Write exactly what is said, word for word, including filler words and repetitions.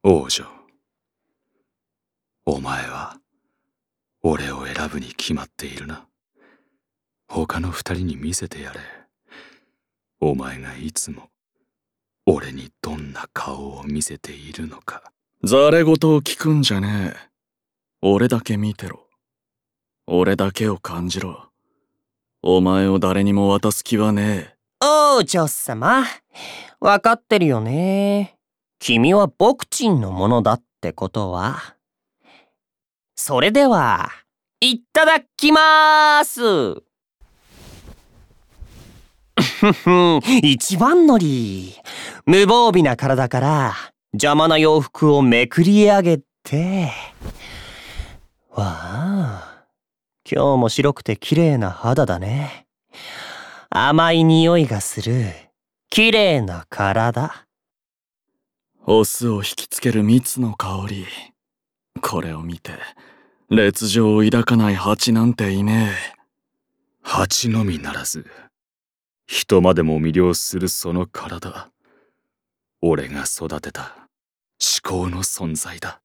王女、お前は俺を選ぶに決まっているな。他の二人に見せてやれ。お前がいつも俺にどんな顔を見せているのか。 ざれ言を聞くんじゃねえ。俺だけ見てろ。俺だけを感じろ。お前を誰にも渡す気はねえ。 王女様、わかってるよね。君は僕ちんのものだってことは。それでは、いただきまーす。一番乗り。無防備な体から邪魔な洋服をめくり上げて。わあ、今日も白くて綺麗な肌だね。甘い匂いがする綺麗な体。 オスを引きつける蜜の香り。これを見て烈情を抱かない蜂なんていねえ。 蜂のみならず人までも魅了するその体、俺が育てた至高の存在だ。